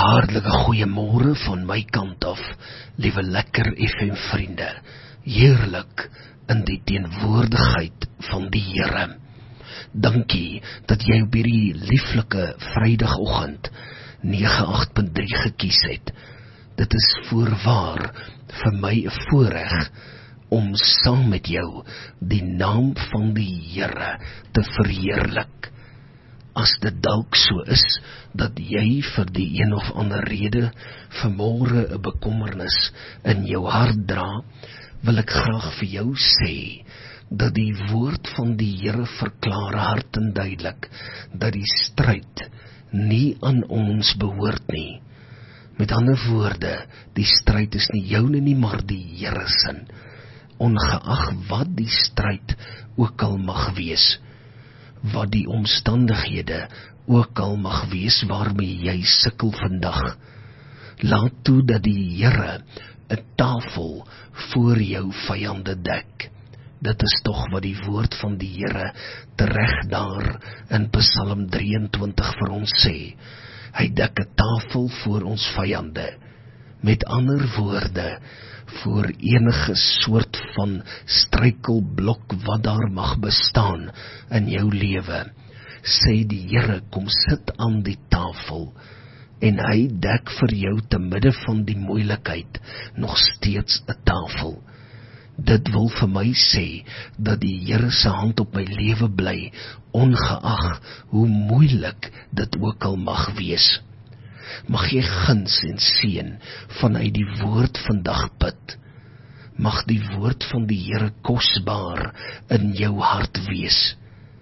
Hartlike goeiemôre van my kant af, liewe Lekker FM vriende. Heerlik in die teenwoordigheid van die Here. Dankie dat jy op hierdie lieflike Vrydagoggend 98.3 gekies het. Dit is voorwaar vir my 'n voorreg om saam met jou die naam van die Here te verheerlik. As dit dalk so is, dat jy vir die een of ander rede vanmôre 'n bekommernis in jou hart dra, wil ek graag vir jou sê, dat die woord van die Here verklaar hard en duidelik, dat die stryd nie aan ons behoort nie. Met ander woorde, die stryd is nie joune nie, maar die Here se. Ongeag wat die stryd ook al mag wees, wat die omstandighede ook al mag wees waarmee jy sukkel vandag, laat toe dat die Here 'n tafel voor jou vyande dek. Dit is tog wat die woord van die Here tereg daar in Psalm 23 vir ons sê. Hy dek 'n tafel voor ons vyande. Met ander woorde, voor enige soort van struikelblok wat daar mag bestaan in jou lewe, sê die Here, kom sit aan die tafel, en hy dek vir jou te midde van die moeilikheid nog steeds 'n tafel. Dit wil vir my sê, dat die Here se hand op my lewe bly, ongeag hoe moeilik dit ook al mag wees. Mag jy guns en seën vanuit die woord vandag put. Mag die woord van die Here kosbaar in jou hart wees.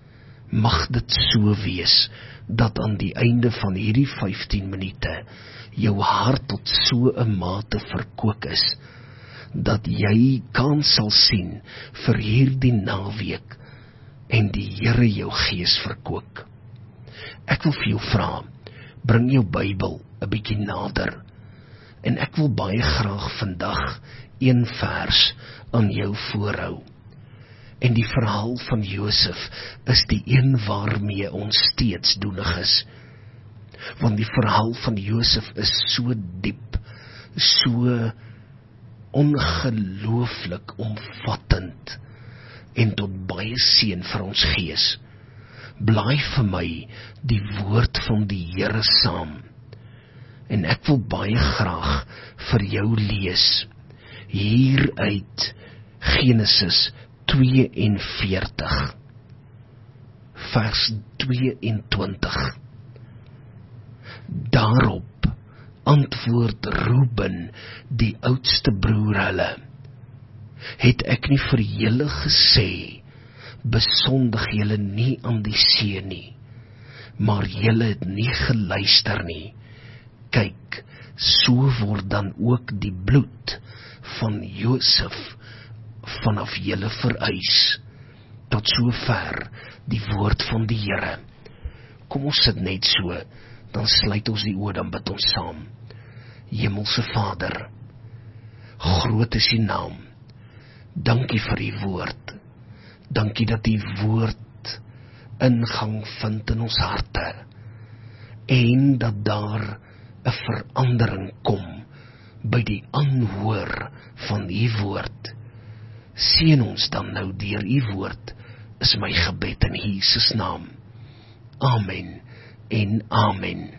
Mag dit so wees, dat aan die einde van hierdie 15 minute, jou hart tot so 'n mate verkook is, dat jy kans sal sien vir hierdie naweek, en die Here jou gees verkook. Ek wil vir jou vra, bring jou Bybel 'n bietjie nader, en ek wil baie graag vandag een vers aan jou voorhou. En die verhaal van Josef is die een waarmee ons steeds doenig is. Want die verhaal van Josef is so diep, so ongelooflik omvattend, en tot baie seën vir ons gees. Blaai vir my die woord van die Here saam, en ek wil baie graag vir jou lees, hier uit Genesis 42, vers 22. Daarop antwoord Reuben, die oudste broer hulle, het ek nie vir julle gesê, besondig julle nie aan die see nie, maar julle het nie geluister nie. Kyk, so word dan ook die bloed van Josef vanaf julle vereis. Tot sover die woord van die Here. Kom ons sit net so, dan sluit ons die oë, dan bid ons saam. Hemelse Vader, groot is U naam. Dankie vir U woord. Dankie dat U woord ingang vind in ons harte, en dat daar 'n verandering kom by die aanhoor van U woord. Seën ons dan nou deur U woord, is my gebed in Jesus naam. Amen en amen.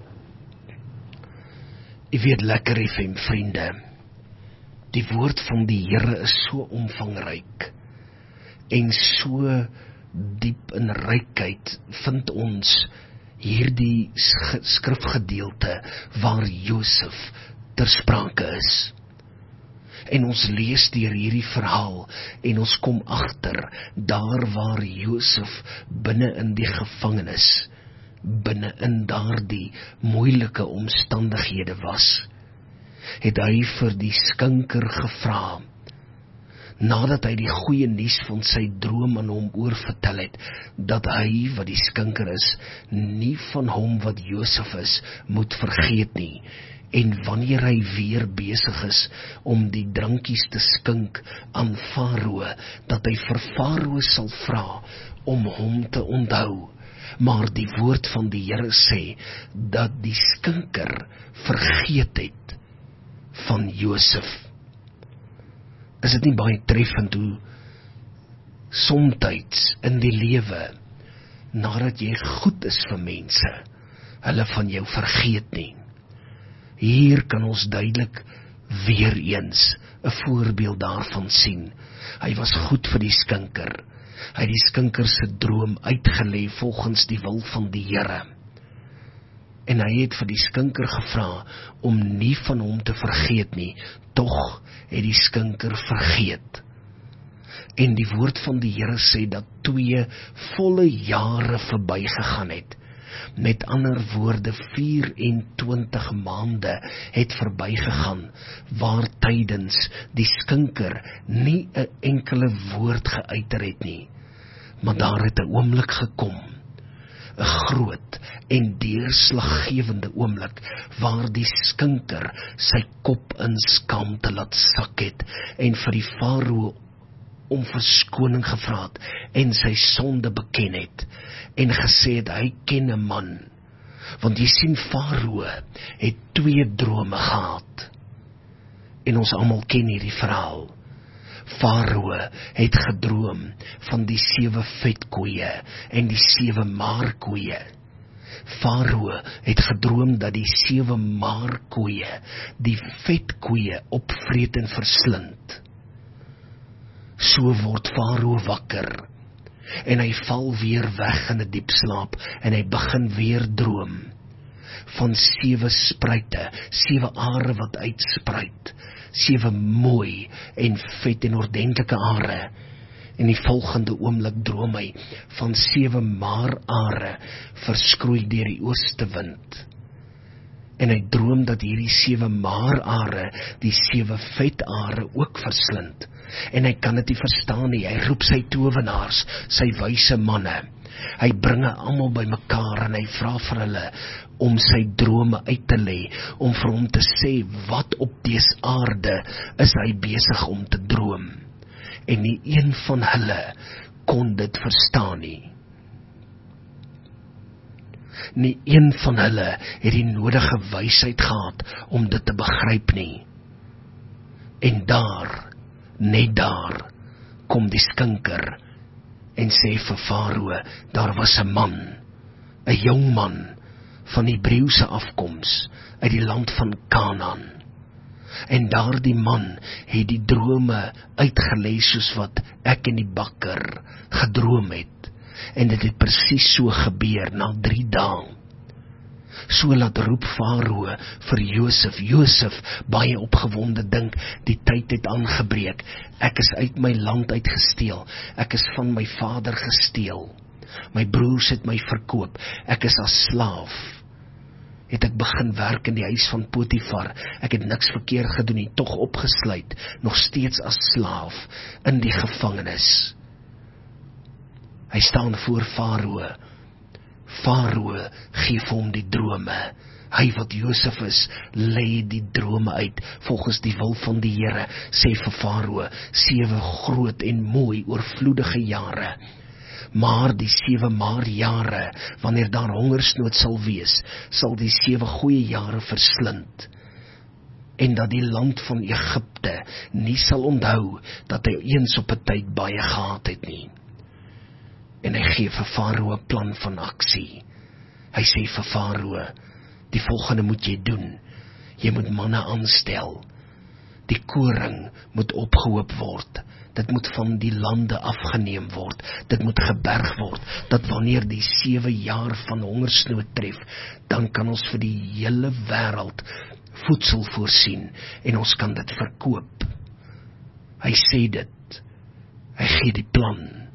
U weet, Lekker FM vriende, die woord van die Here is so omvangryk, en so diep in rykheid vind ons hierdie skrifgedeelte waar Josef ter sprake is. En ons lees deur hierdie verhaal, en ons kom agter, daar waar Josef binne in die gevangenis, binne in daardie moeilike omstandighede was, het hy vir die skinker gevra, nadat hy die goeie nuus van sy droom aan hom oorvertel het, dat hy, wat die skinker is, nie van hom wat Josef is, moet vergeet nie, en wanneer hy weer besig is om die drankies te skink aan Farao, dat hy vir Farao sal vra om hom te onthou, Maar die woord van die Here sê, dat die skinker vergeet het van Josef. Is dit nie baie treffend hoe somtyds in die lewe, nadat jy goed is vir mense, hulle van jou vergeet nie. Hier kan ons duidelik weer eens 'n voorbeeld daarvan sien. Hy was goed vir die skinker. Hy het die skinker se droom uitgelê volgens die wil van die Here. En hy het vir die skinker gevra om nie van hom te vergeet nie, tog het die skinker vergeet. En die woord van die Here sê dat 2 volle jare verbygegaan het. Met ander woorde, 24 maande het verbygegaan, waar tydens die skinker nie 'n enkele woord geuiter het nie. Maar daar het 'n oomblik gekom, 'n groot en deurslaggewende oomblik, waar die skinker sy kop in skaamte laat sak het, en vir die Farao om verskoning gevra het, en sy sonde beken het, en gesê het, hy ken 'n man. Want jy sien, Farao het 2 drome gehad, en ons almal ken hierdie verhaal. Farao het gedroom van die 7 vetkoeie en die 7 maarkoeie. Farao het gedroom dat die 7 maarkoeie die vetkoeie opvreet en verslind. So word Farao wakker, en hy val weer weg in 'n diep slaap, en hy begin weer droom van 7 spruite, 7 are wat uitspruit, 7 mooi en vet en ordentlike are. En die volgende oomblik droom hy van 7 maarare verskroei deur die oostewind. En hy droom dat hierdie 7 maarare die 7 vetare ook verslind. En hy kan dit nie verstaan nie. Hy roep sy towenaars, sy wyse manne. Hy bring almal bymekaar en hy vra vir hulle om sy drome uit te lê, om vir hom te sê wat op dese aarde is hy besig om te droom. En nie een van hulle kon dit verstaan nie. Nie een van hulle het die nodige wysheid gehad om dit te begryp nie. En daar, net daar, kom die skinker en sê vir Farao, daar was 'n man, 'n jong man van Hebreëse afkoms uit die land van Kanaan. En daardie man het die drome uitgelê soos wat ek en die bakker gedroom het. En dit het presies so gebeur na 3 dae. So laat roep Farao vir Josef. Josef, baie opgewonde, dink, die tyd het aangebreek. Ek is uit my land uitgesteel. Ek is van my vader gesteel. My broers het my verkoop. Ek is as slaaf. Het ek begin werk in die huis van Potifar. Ek het niks verkeerd gedoen nie, tog opgesluit, nog steeds as slaaf in die gevangenis. Hy staan voor Farao. Farao gee vir hom die drome. Hy wat Josef is, lê die drome uit volgens die wil van die Here, sê vir Farao, 7 groot en mooi oorvloedige jare. Maar die 7 maarjare, wanneer daar hongersnood sal wees, sal die 7 goeie jare verslind. En dat die land van Egipte nie sal onthou dat hy eens op 'n tyd baie gehad het nie. En hy gee vir Farao 'n plan van aksie. Hy sê vir Farao, die volgende moet jy doen. Jy moet manne aanstel. Die koring moet opgehoop word. Dit moet van die lande afgeneem word. Dit moet geberg word, dat wanneer die 7 jaar van hongersnood tref, dan kan ons vir die hele wêreld voedsel voorsien, en ons kan dit verkoop. Hy sê dit. Hy gee die plan.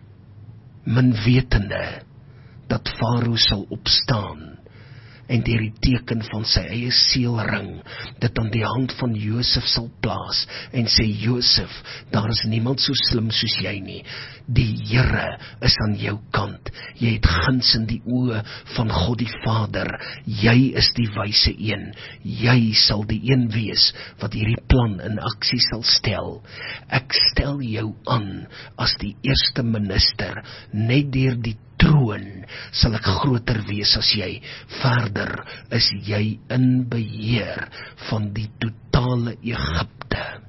Min wetende dat Farao sal opstaan en deur die teken van sy eie seelring dit aan die hand van Josef sal plaas en sê, Josef, daar is niemand so slim soos jy nie. Die Here is aan jou kant. Jy het guns in die oë van God die Vader. Jy is die wyse een. Jy sal die een wees wat hierdie plan in aksie sal stel. Ek stel jou aan as die eerste minister, net deur die troon sal ek groter wees as jy. Verder is jy in beheer van die totale Egipte.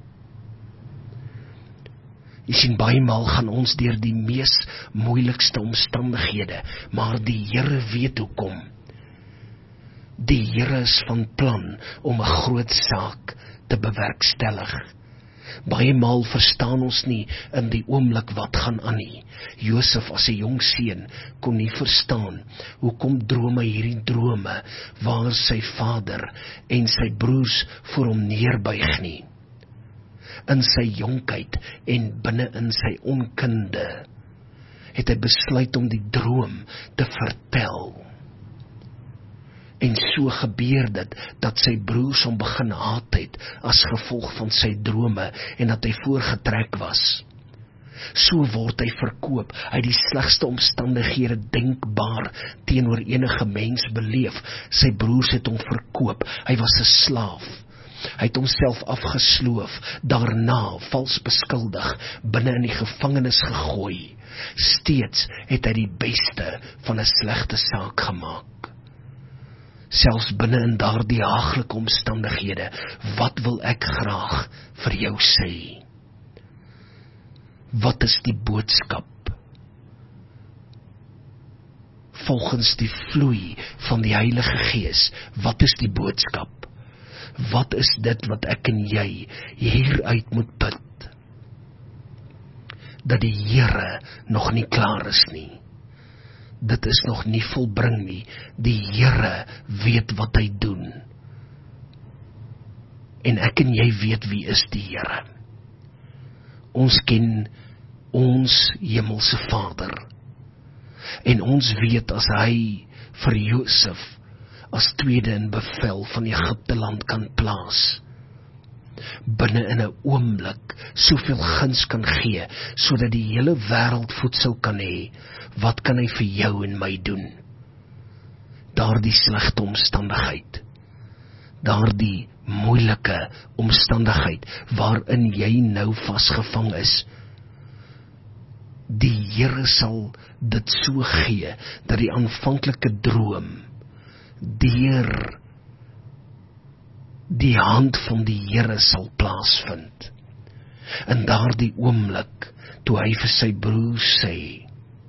Jy sien, baie maal gaan ons deur die mees moeilikste omstandighede, maar die Here weet hoekom. Die Here is van plan om 'n groot saak te bewerkstellig. Baie maal verstaan ons nie in die oomblik wat gaan aan nie. Josef as 'n jong seun kon nie verstaan hoekom droom hy hierdie drome waar sy vader en sy broers voor hom neerbuig nie. In sy jonkheid en binne in sy onkunde het hy besluit om die droom te vertel. En so gebeur dit, dat sy broers hom begin haat het, as gevolg van sy drome, en dat hy voorgetrek was. So word hy verkoop, uit die slegste omstandighede denkbaar, teenoor enige mens beleef. Sy broers het hom verkoop, hy was 'n slaaf. Hy het homself afgesloof, daarna vals beskuldig, binne in die gevangenis gegooi. Steeds het hy die beste van 'n slegte saak gemaak. Selfs binne in daardie haaglike omstandighede, wat wil ek graag vir jou sê? Wat is die boodskap? Volgens die vloei van die Heilige Gees, wat is die boodskap? Wat is dit wat ek en jy hieruit moet put? Dat die Here nog nie klaar is nie. Dit is nog nie volbring nie. Die Here weet wat hy doen. En ek en jy weet wie is die Here. Ons ken ons hemelse Vader. En ons weet as hy vir Josef as tweede in bevel van Egipte land kan plaas, binne in 'n oomblik soveel guns kan gee, sodat die hele wêreld voedsel kan hê, wat kan hy vir jou en my doen? Daardie slegte omstandigheid, daardie moeilike omstandigheid, waarin jy nou vasgevang is, die Here sal dit so gee, dat die aanvanklike droom, deur die hand van die Here sal plaasvind. In daardie oomblik, toe hy vir sy broers sê,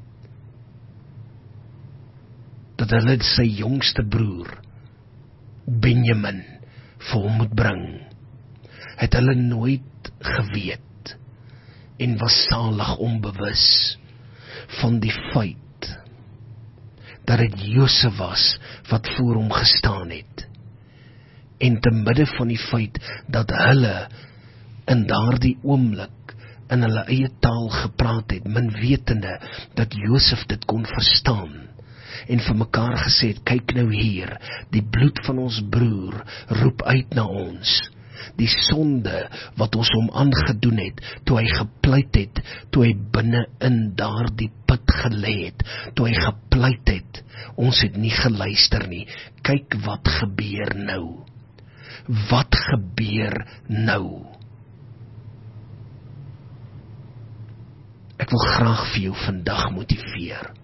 dat hulle sy jongste broer, Benjamin, vir hom moet bring, het hulle nooit geweet, en was salig onbewus van die feit, dat het Josef was, wat voor hom gestaan het, en te midde van die feit, dat hulle in daardie oomblik, in hulle eie taal gepraat het, min wetende, dat Josef dit kon verstaan, en vir mekaar gesê het, kyk nou hier, die bloed van ons broer, roep uit na ons, die sonde, wat ons hom aangedoen het, toe hy gepleit het, toe hy binne in daardie put gelê het, toe hy gepleit het, ons het nie geluister nie, kyk wat gebeur nou, wat gebeur nou? Ek wil graag vir jou vandag motiveer.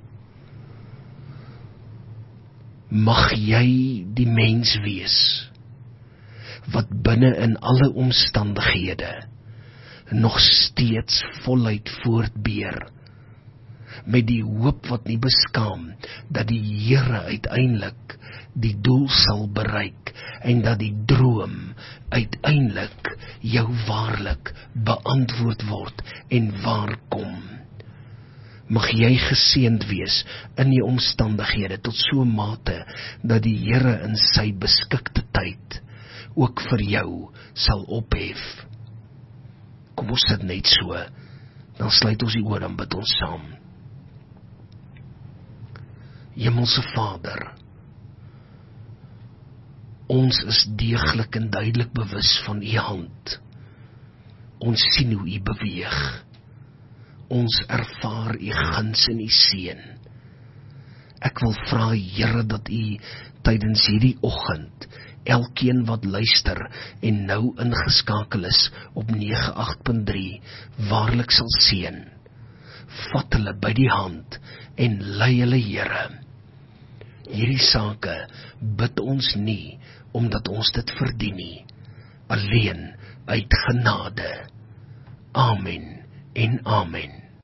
Mag jy die mens wees, wat binne in alle omstandighede, nog steeds voluit voortbeer, met die hoop wat nie beskaam, dat die Here uiteindelik die doel sal bereik, en dat die droom uiteindelik jou waarlik beantwoord word en waar kom. Mag jy geseënd wees in die omstandighede tot so mate, dat die Here in sy beskikte tyd ook vir jou sal ophef. Kom ons sit net so, dan sluit ons die oor en bid ons saam. Hemelse Vader, ons is deeglik en duidelik bewus van u hand. Ons sien hoe u beweeg. Ons ervaar u guns en u seën. Ek wil vra, Here, dat u tydens hierdie oggend elkeen wat luister en nou ingeskakel is op 98.3 waarlik sal seën. vat hulle by die hand en lei hulle, Here. Hierdie sake bid ons nie, omdat ons dit verdien nie, alleen uit genade. Amen en amen.